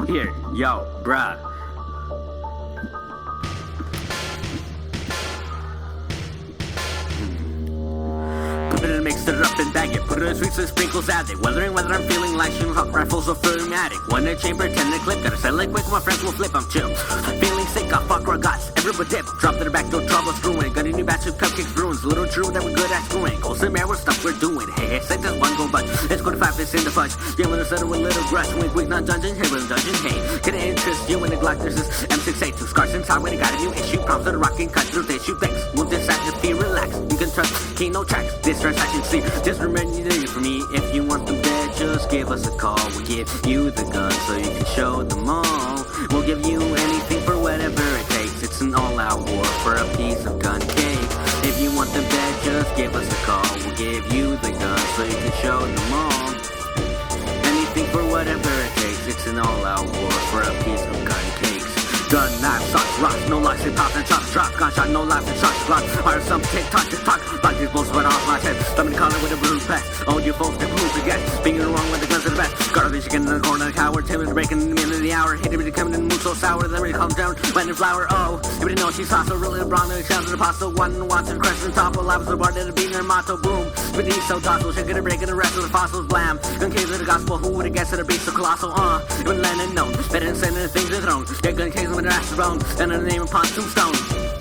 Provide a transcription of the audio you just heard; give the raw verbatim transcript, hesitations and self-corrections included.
Here, yo, bruh. Put it in, mix it up and bag it. Put it in sweets and sprinkles, add it. Wondering whether I'm feeling like shooting hot rifles or automatic. One in chamber, ten in clip. Gotta sell it quick, my friends will flip. I'm chill. Feeling sick, I fuck our guts. Everybody dip. Drop to the back, no trouble screwing. Got a new batch of cupcakes brewing. Little true that we're good at screwing. Ghost and mirror stuff we're doing. Hey, hey, say this one go budge. Let's go to five, it's in the fudge. Yeah, when I settle with a little grudge. Wink, wink, not dungeon. Hey, with a dungeon. Hey, can it interest you in the Glock? There's this M six eight two scars inside when you got a new issue. Prompts on the rocking, cut through the issue. Thanks. Move this side, just be relaxed. You can trust Kino tracks. This transaction sleep. Just remember you for me. If you want them dead, just give us a call. We'll give you the gun so you can show them all. We'll give you anything for whatever it takes. It's an all-out war for a piece of gun cake. If you want them dead, just give us a call. We'll give you the gun so you can show them all. Anything for whatever it takes. It's an all-out war for a piece of gun cakes. Gun, knife, socks, rocks, no life, they pop and chop, drop, gunshot, no life, and shots, block. Hire some tick, tock, tick, tock, like these bullets went off my head. Somebody call it with a blue pass. All you folks that prove to get, being wrong with the guns of the best. Garbage chicken in the corner, the coward, timid, breaking in the middle of the hour. Hit everybody coming in, mood so sour, then it comes down, wet and flour. Oh, everybody knows she's hot, so really wrong, the chance of the pasta. One watching crescent top, alive, the bar, that'll be their motto, boom. But he's so docile, shaking and breaking the rest of the fossils, blam. Gun case of the gospel, who would have guessed that a beast so colossal, uh. Even Lennon known, better than sending the things to the throne. Yeah, gun case with their ashes bone. And the name upon tombstone.